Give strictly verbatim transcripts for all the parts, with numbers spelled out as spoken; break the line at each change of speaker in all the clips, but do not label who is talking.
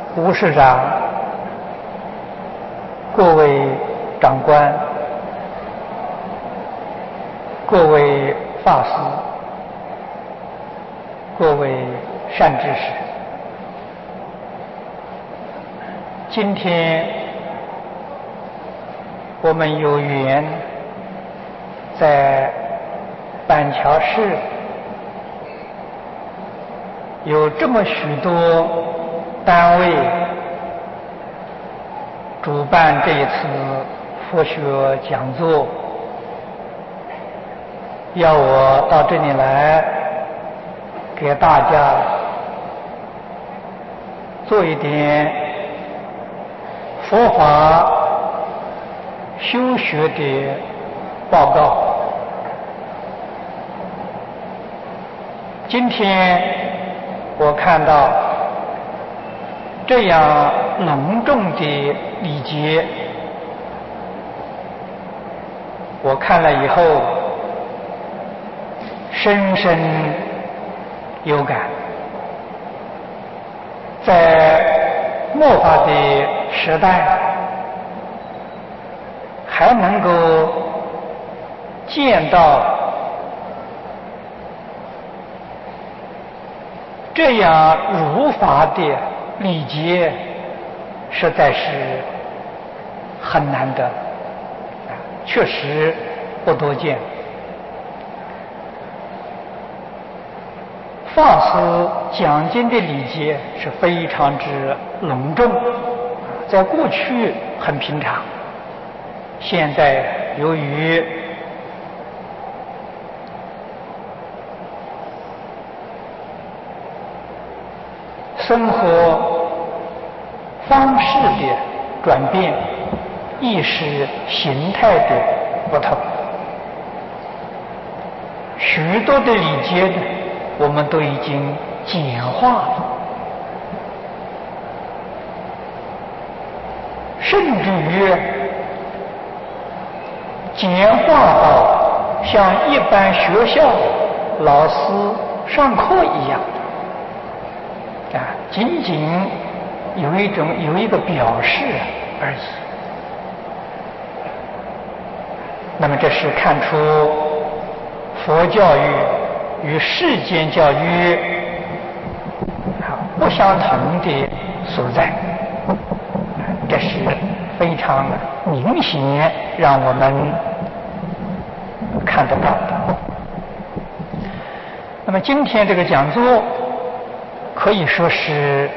吴市长、各位长官、各位法师、各位善知识，今天我们有缘在板桥市有这么许多单位主办这一次佛学讲座，要我到这里来给大家做一点佛法修学的报告。今天我看到这样隆重的礼节，我看了以后深深有感。在末法的时代，还能够见到这样如法的礼节，实在是很难得，确实不多见。法师讲经的礼节是非常之隆重，在过去很平常，现在由于生活方式的转变，意识形态的不同，许多的礼节呢，我们都已经简化了，甚至于简化到像一般学校老师上课一样啊，仅仅有一种有一个表示而已。那么这是看出佛教育与世间教育啊不相同的所在，这是非常明显让我们看得到的。那么今天这个讲座可以说是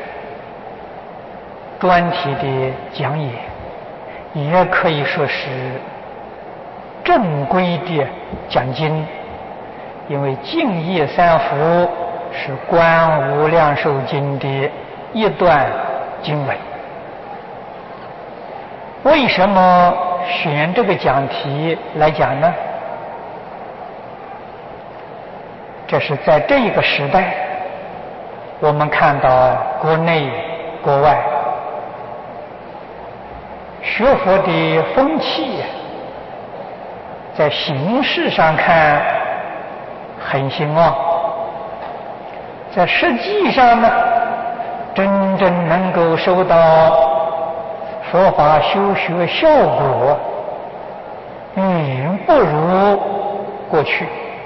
专题的讲演，也可以说是正规的讲经，因为净业三福是观无量寿经的一段经文。为什么选这个讲题来讲呢？这是在这个时代，我们看到国内国外学佛的风气，在形式上看很兴旺，在实际上呢，真正能够收到佛法修学效果，远不如过去。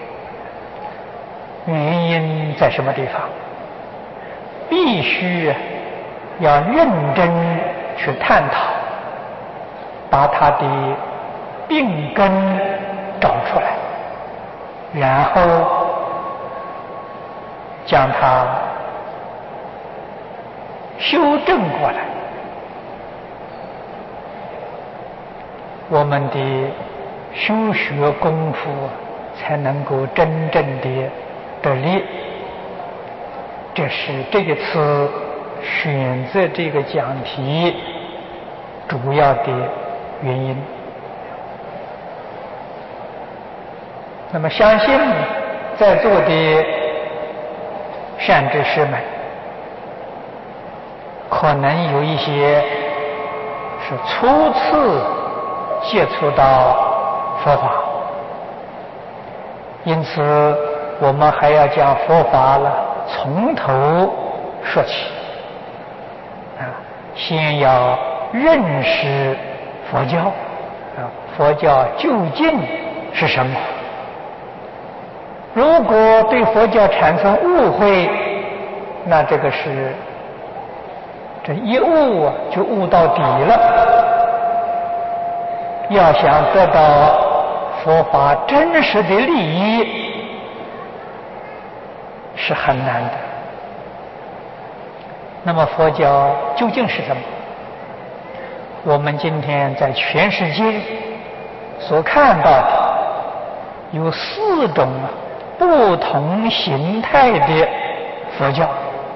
原因在什么地方？必须要认真去探讨，把它的病根找出来，然后将它修正过来，我们的修学功夫才能够真正的得力。这是这一次选择这个讲题主要的原因。那么相信在座的善知识们，可能有一些是初次接触到佛法，因此我们还要将佛法了从头说起。 啊，先要认识佛教啊，佛教究竟是什么？如果对佛教产生误会，那这个是这一悟啊，就悟到底了。要想得到佛法真实的利益，是很难的。那么佛教究竟是什么？我们今天在全世界所看到的有四种不同形态的佛教。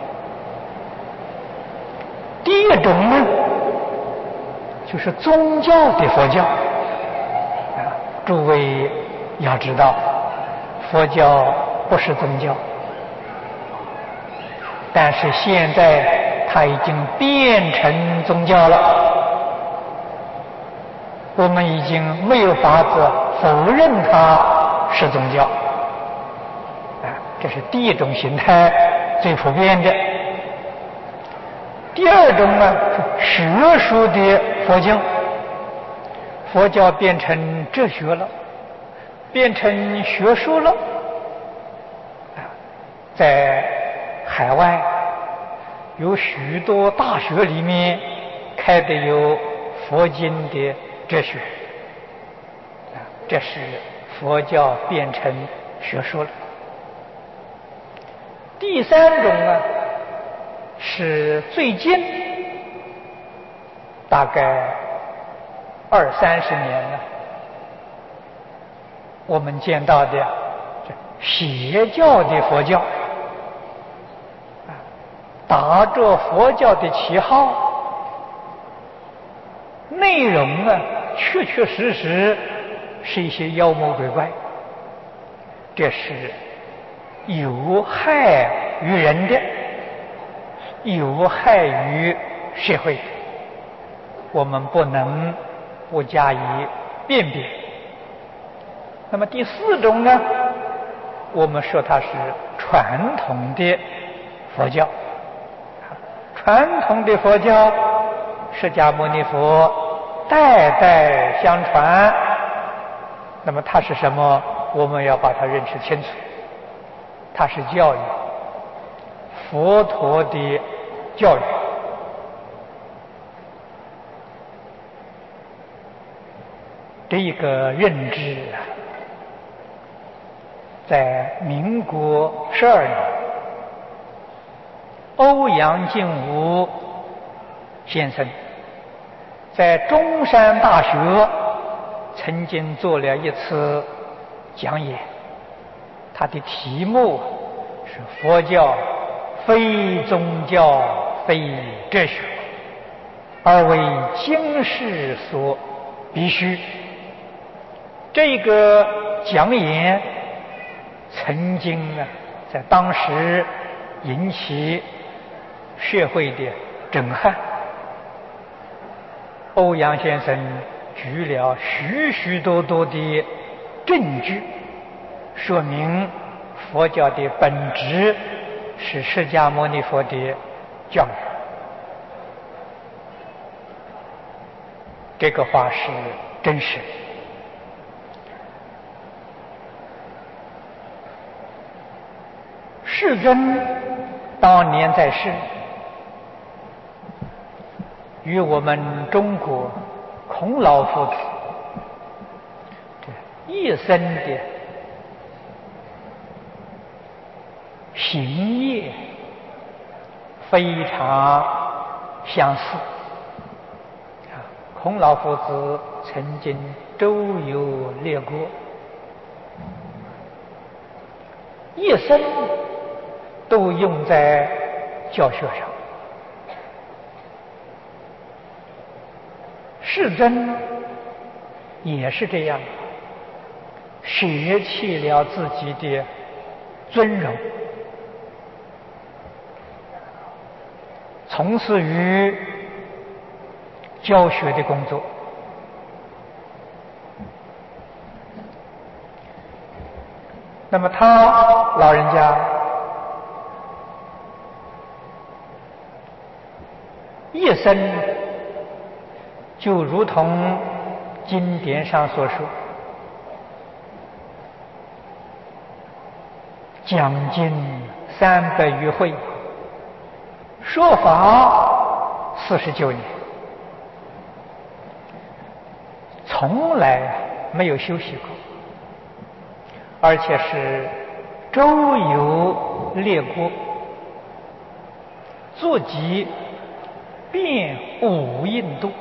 第一种呢，就是宗教的佛教。啊，诸位要知道，佛教不是宗教，但是现在它已经变成宗教了。我们已经没有法子否认它是宗教。啊，这是第一种形态，最普遍的。第二种呢，是学术的佛教。佛教变成哲学了，变成学术了。啊，在海外有许多大学里面开的有佛经的哲学。啊，这是佛教变成学术了。第三种呢，是最近大概二三十年了，我们见到的邪教的佛教，啊，打着佛教的旗号，内容呢确确实实是一些妖魔鬼怪，这是有害于人的，有害于社会的，我们不能不加以辨别。那么第四种呢，我们说它是传统的佛教。传统的佛教，释迦牟尼佛代代相传，那么它是什么？我们要把它认识清楚。它是教育，佛陀的教育。这一个认知啊，在民国十二年，欧阳靖无先生在中山大学曾经做了一次讲演，他的题目是“佛教非宗教非哲学，而为经世所必须”。这个讲演曾经啊，在当时引起社会的震撼。欧阳先生举了许许多多的证据，说明佛教的本质是释迦牟尼佛的教育。这个话是真实的。世尊当年在世，与我们中国孔老夫子这一生的行业非常相似。啊，孔老夫子曾经周游列国，一生都用在教学上。世尊也是这样，舍弃了自己的尊荣，从事于教学的工作。那么他老人家一生就如同经典上所说，将近三百余回，说法四十九年，从来没有休息过，而且是周游列国，足迹遍五印度。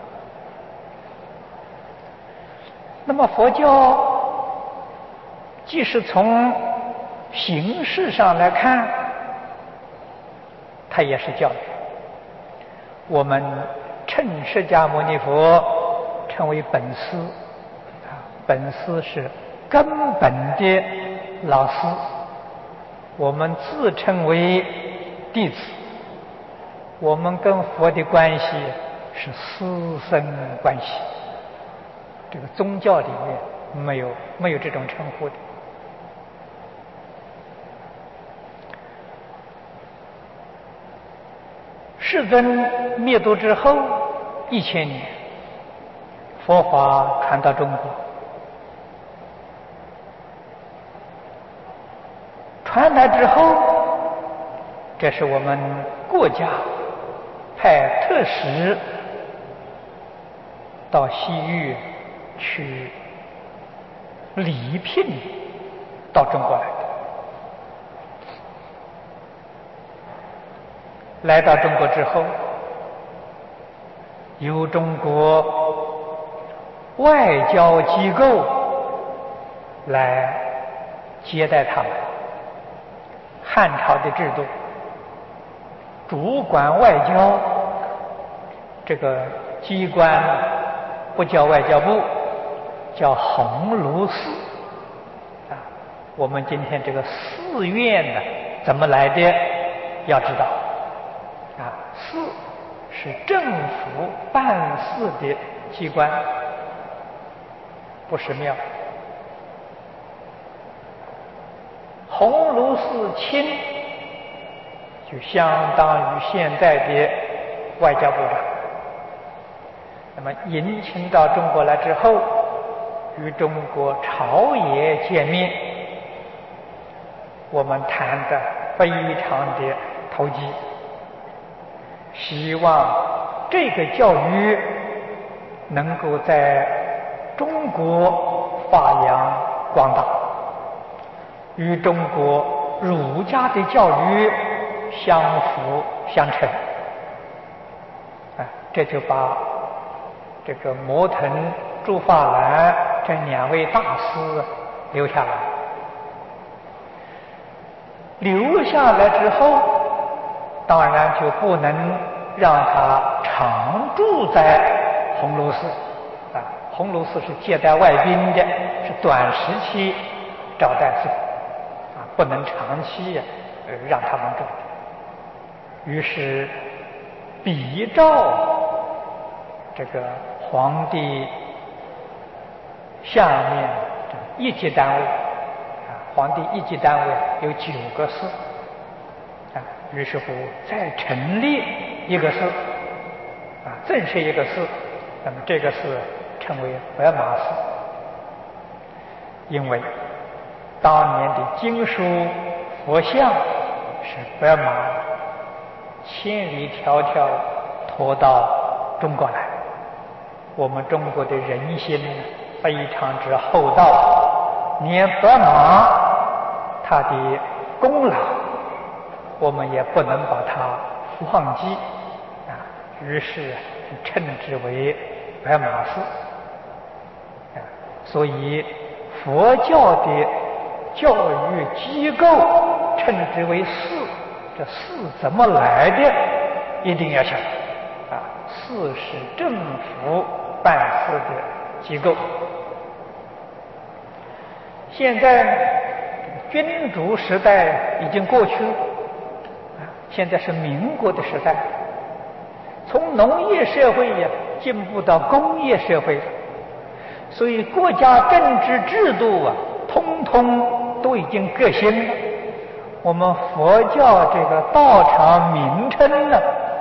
那么佛教即使从形式上来看，它也是教育。我们称释迦牟尼佛称为本师，啊，本师是根本的老师，我们自称为弟子。我们跟佛的关系是师生关系，这个宗教里面没有没有这种称呼的。世尊灭度之后一千年，佛法传到中国，传来之后，这是我们国家派特使到西域去礼聘到中国来的。来到中国之后，由中国外交机构来接待他们。汉朝的制度，主管外交这个机关不叫外交部，叫鸿胪寺啊。我们今天这个寺院呢，怎么来的？要知道啊，寺是政府办事的机关，不是庙。鸿胪寺卿就相当于现在的外交部长。那么迎请到中国来之后，与中国朝野见面，我们谈得非常的投机，希望这个教育能够在中国发扬光大，与中国儒家的教育相辅相成。啊，这就把这个摩腾、朱法兰这两位大师留下来。留下来之后，当然就不能让他常住在鸿胪寺啊。鸿胪寺是接待外宾的，是短时期招待寺啊，不能长期呀、呃、让他们住。于是比照这个皇帝下面一级单位啊，皇帝一级单位有九个寺啊，于是乎再成立一个寺啊，正式一个寺，那么这个寺称为白马寺。因为当年的经书佛像是白马千里迢迢驮到中国来，我们中国的人心非常之厚道，连白马它的功劳我们也不能把它忘记啊，于是称之为白马寺啊。所以佛教的教育机构称之为寺，这寺怎么来的？一定要想啊，寺是政府办事的机构。现在君主时代已经过去了，现在是民国的时代，从农业社会呀进步到工业社会了，所以国家政治制度啊，通通都已经革新了。我们佛教这个道场名称呢，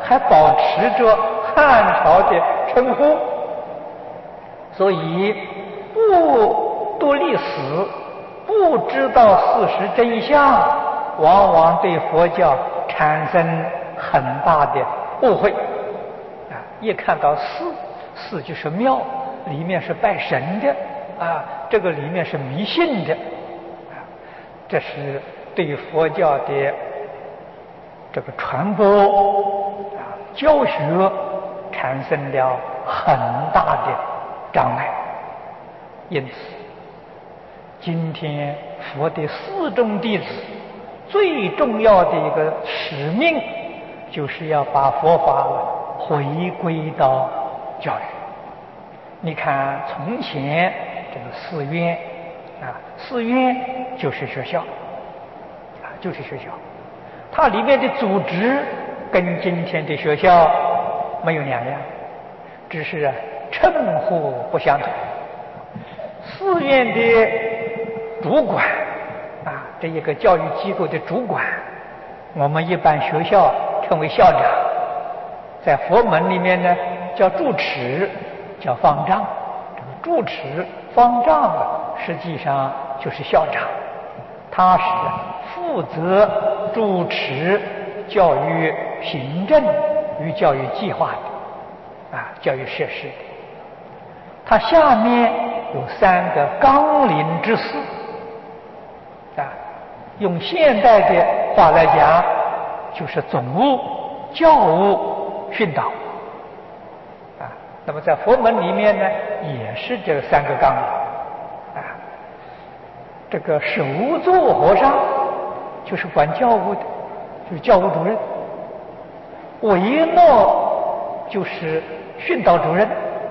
还保持着汉朝的称呼，所以不读历史，不知道事实真相，往往对佛教产生很大的误会。啊，一看到寺，寺就是庙，里面是拜神的，啊，这个里面是迷信的，啊，这是对佛教的这个传播啊教学产生了很大的障碍。因此，今天佛的四众弟子最重要的一个使命，就是要把佛法回归到教育。你看，从前这个寺院啊，寺院就是学校啊，就是学校，它里面的组织跟今天的学校没有两样，只是啊称呼不相同。寺院的主管啊，这一个教育机构的主管，我们一般学校称为校长，在佛门里面呢叫住持，叫方丈。这个住持、方丈啊，实际上就是校长，他是负责主持教育行政与教育计划的啊，教育设施的。他下面有三个纲领之士啊，用现代的话来讲，就是总务、教务、训导啊。那么在佛门里面呢，也是这三个纲领啊。这个首座和尚就是管教务的，就是教务主任；维诺就是训导主任。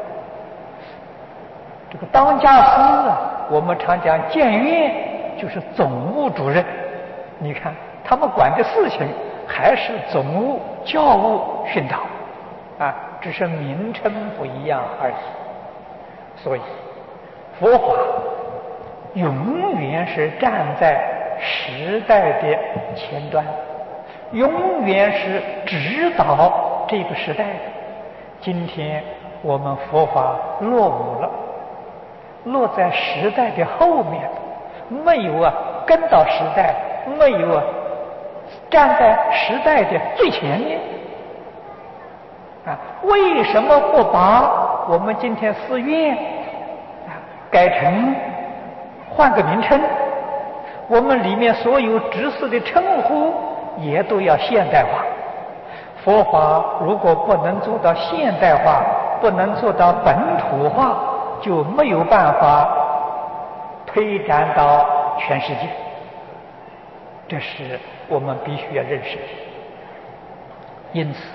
这个当家师啊，我们常讲监院就是总务主任。你看他们管的事情还是总务、教务、训导啊，只是名称不一样而已。所以佛法永远是站在时代的前端，永远是指导这个时代的。今天我们佛法落伍了，落在时代的后面，没有啊跟到时代，没有啊站在时代的最前面啊。为什么不把我们今天寺院啊改成换个名称？我们里面所有执事的称呼也都要现代化。佛法如果不能做到现代化，不能做到本土化，就没有办法推展到全世界。这是我们必须要认识的。因此，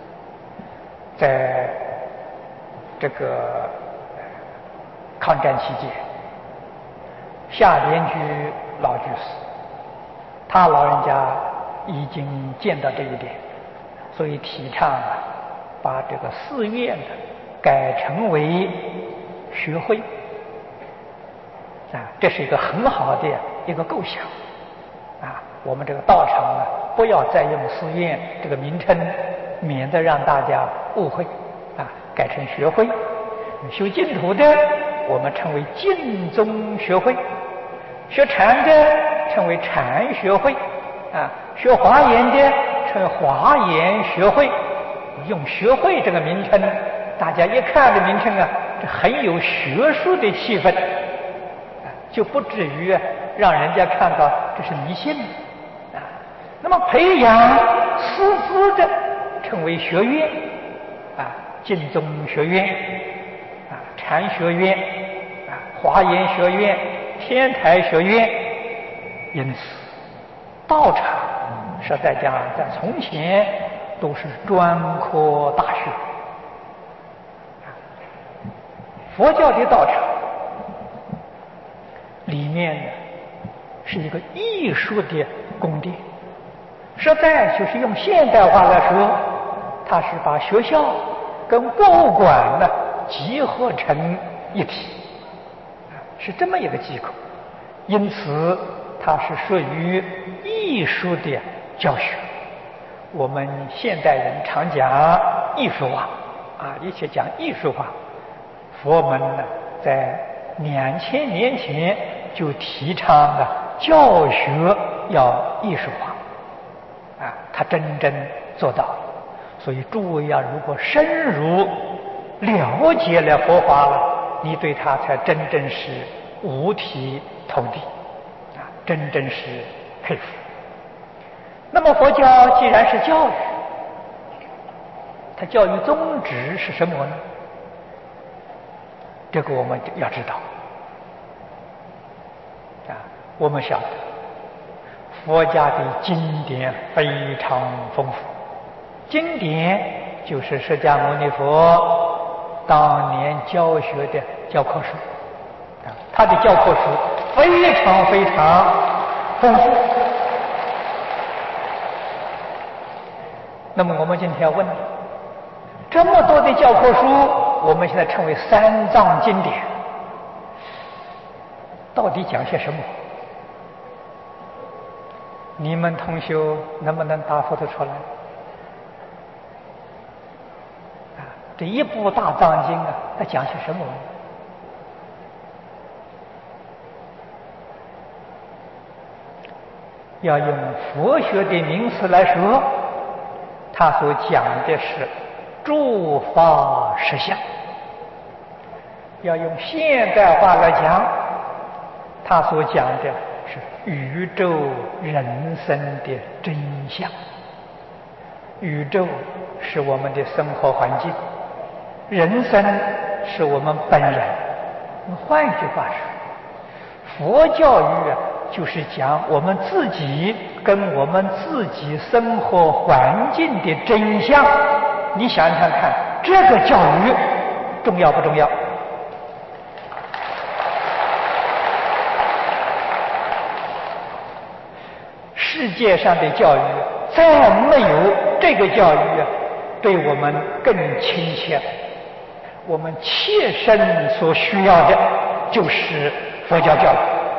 在这个抗战期间，夏莲居老居士，他老人家已经见到这一点，所以提倡啊，把这个寺院改成为学会啊，这是一个很好的一个构想啊。我们这个道场啊，不要再用寺院这个名称，免得让大家误会啊，改成学会。修净土的我们称为净宗学会，学禅的称为禅学会啊，学华严的称为华严学会。用学会这个名称，大家一看这名称啊，这很有学术的气氛啊，就不至于让人家看到这是迷信啊。那么培养师资的称为学院啊，净宗学院啊，禅学院啊，华严学院、天台学院。因此，道场实在讲，在从前都是专科大学。佛教的道场里面呢，是一个艺术的宫殿，实在就是用现代化来说，它是把学校跟博物馆呢集合成一体，是这么一个机构。因此它是属于艺术的教学。 我们现代人常讲艺术化啊，一切讲艺术化。佛门呢，在两千年前就提倡了教学要艺术化，啊，他真正做到了。所以诸位啊，如果深入了解了佛法了，你对他才真正是五体投地，啊，真正是佩服。那么佛教既然是教育，它教育宗旨是什么呢？这个我们要知道啊。我们晓得佛家的经典非常丰富，经典就是释迦牟尼佛当年教学的教科书啊，他的教科书非常非常丰富。那么我们今天要问，这么多的教科书，我们现在称为三藏经典，到底讲些什么？你们同学能不能答复得出来？啊，这一部大藏经啊，它讲些什么？要用佛学的名词来说，他所讲的是诸法实相；要用现代化来讲，他所讲的是宇宙人生的真相。宇宙是我们的生活环境，人生是我们本人。换句话说，佛教育啊，就是讲我们自己跟我们自己生活环境的真相。你想想看，这个教育重要不重要？世界上的教育再没有这个教育对我们更亲切。我们切身所需要的就是佛教教育，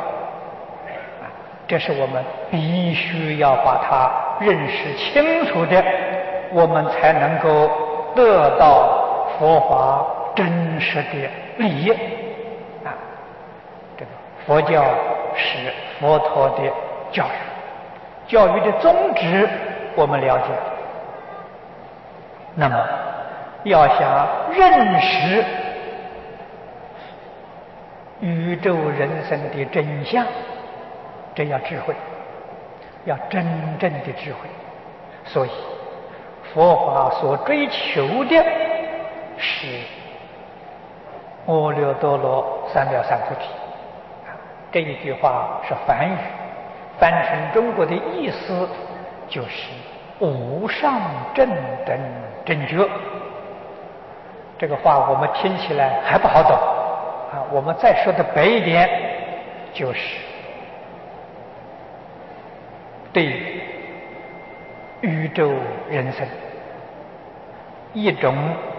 这是我们必须要把它认识清楚的，我们才能够得到佛法真实的利益啊！这个佛教是佛陀的教育，教育的宗旨我们了解，那么要想认识宇宙人生的真相，这要智慧，要真正的智慧。所以佛法所追求的是阿耨多罗三藐三菩提。这一句话是梵语，翻成中国的意思就是无上正等正觉。这个话我们听起来还不好懂啊，我们再说的白一点，就是对宇宙人生一种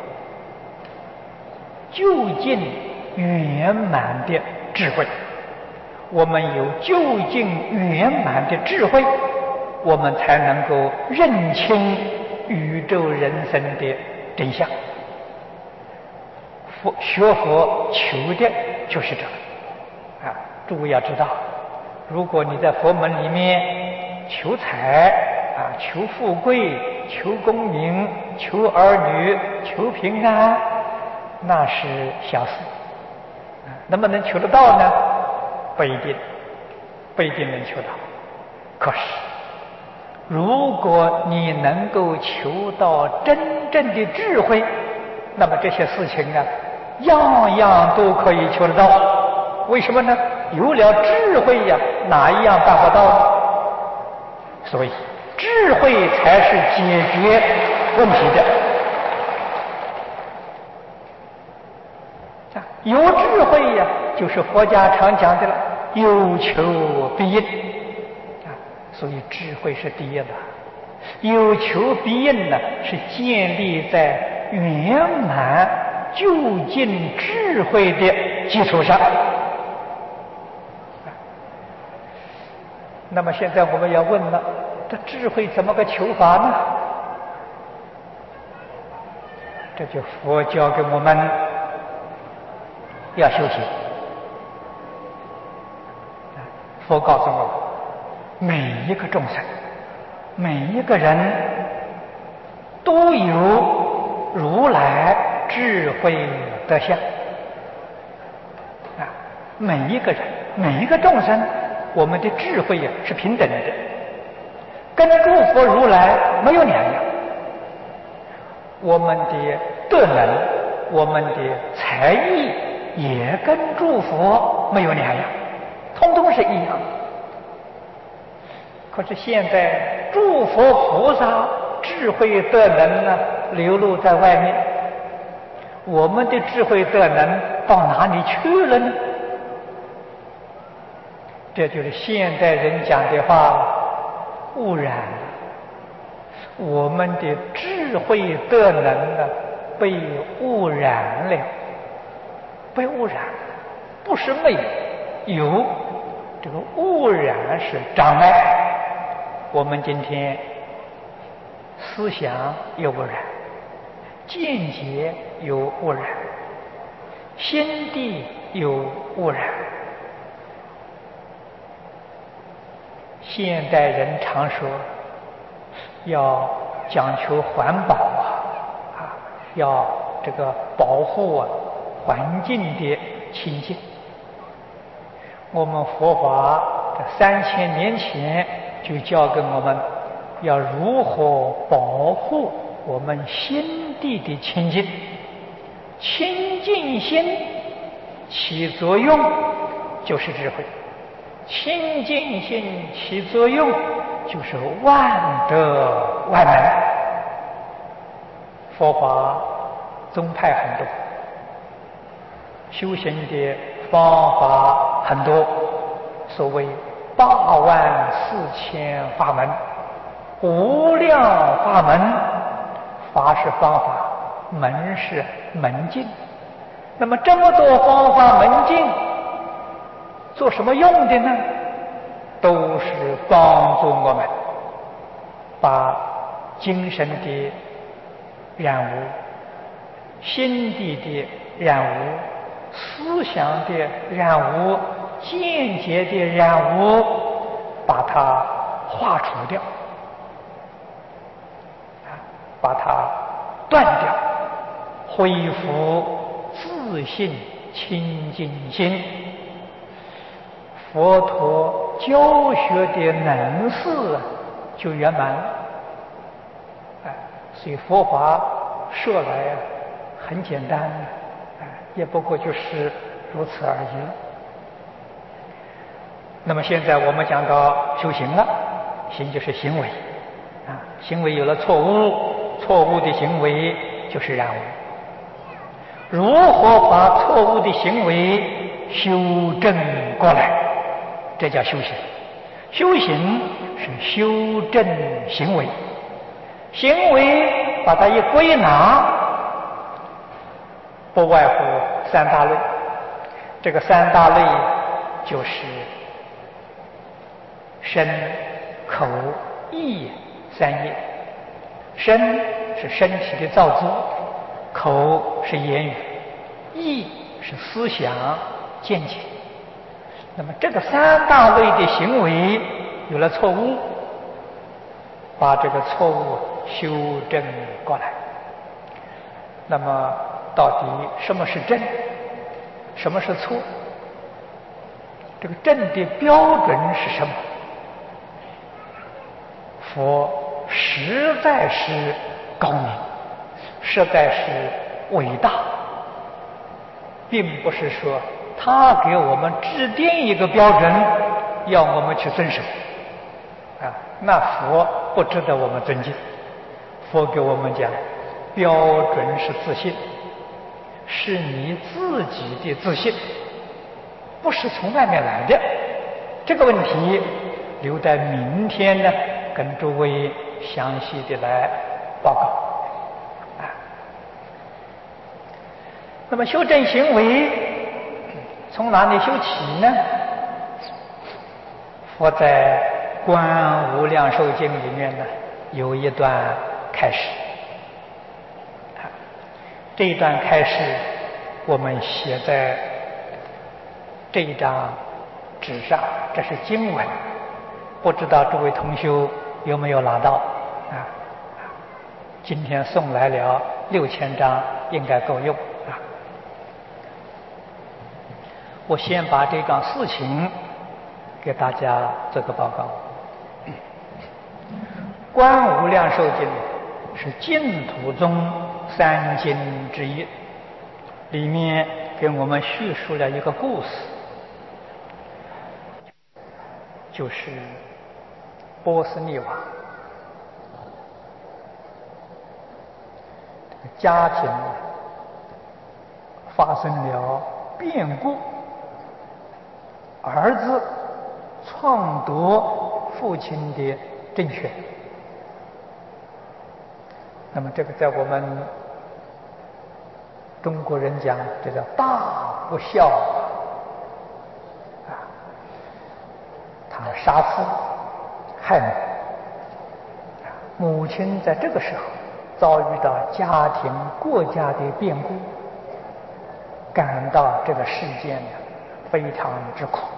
究竟圆满的智慧。我们有究竟圆满的智慧，我们才能够认清宇宙人生的真相。佛学佛求的就是这个啊！诸位要知道，如果你在佛门里面求财啊、求富贵、求功名、求儿女、求平安，那是小事啊，能不能求得到呢？不一定，不一定能求到。可是，如果你能够求到真正的智慧，那么这些事情啊，样样都可以求得到。为什么呢？有了智慧呀，哪一样办不到呢？所以，智慧才是解决问题的。有智慧呀，就是佛家常讲的了，有求必应啊。所以智慧是第一的，有求必应呢，是建立在圆满究竟智慧的基础上。那么现在我们要问了，这智慧怎么个求法呢？ 这就佛教给我们要修行。佛告诉我们，每一个众生，每一个人都有如来智慧德相啊！每一个人，每一个众生，我们的智慧呀是平等的，跟诸佛如来没有两样。我们的德能，我们的才艺也跟诸佛没有两样，通通是一样。可是现在诸佛菩萨智慧德能呢流露在外面，我们的智慧德能到哪里去了呢？这就是现代人讲的话，污染了。我们的智慧德能呢被污染了，被污染了，不是没有，有，这个污染是障碍。我们今天思想有污染，见解有污染，心地有污染。现代人常说要讲求环保啊，啊，要这个保护啊环境的清净。我们佛法这三千年前就教给我们要如何保护我们心地的清净。清净心起作用就是智慧，清净心起作用就是万德万能。佛法宗派很多，修行的方法很多，所谓八万四千法门，无量法门，法是方法，门是门径。那么这么多方法门径做什么用的呢？都是帮助我们把精神的染污、心地的染污、思想的染污、见解的染污，把它化除掉，把它断掉，恢复自信清净心。佛陀教学的能事就圆满了。哎，所以佛法说来很简单，哎，也不过就是如此而已了。那么现在我们讲到修行了，行就是行为啊，行为有了错误，错误的行为就是染污。如何把错误的行为修正过来？这叫修行。修行是修正行为，行为把它一归纳，不外乎三大类。这个三大类就是身、口、意三业。身是身体的造作，口是言语，意是思想见解。那么这个三大类的行为有了错误，把这个错误修正过来。那么到底什么是正，什么是错？这个正的标准是什么？佛实在是高明，实在是伟大，并不是说他给我们制定一个标准要我们去遵守啊，那佛不值得我们尊敬。佛给我们讲标准是自信，是你自己的自信，不是从外面来的。这个问题留待明天呢跟诸位详细的来报告啊。那么修正行为从哪里修起呢？佛在《观无量寿经》里面呢有一段开始啊， 这一段开始，我们写在这一张纸上，这是经文，不知道诸位同修有没有拿到啊？今天送来了六千张，应该够用啊。我先把这桩事情给大家做个报告。观无量寿经是净土宗三经之一，里面给我们叙述了一个故事，就是波斯匿王家庭发生了变故，儿子篡夺父亲的政权。那么这个在我们中国人讲，这叫大不孝啊！他杀父害母，母亲在这个时候遭遇到家庭国家的变故，感到这个世界呢非常之苦。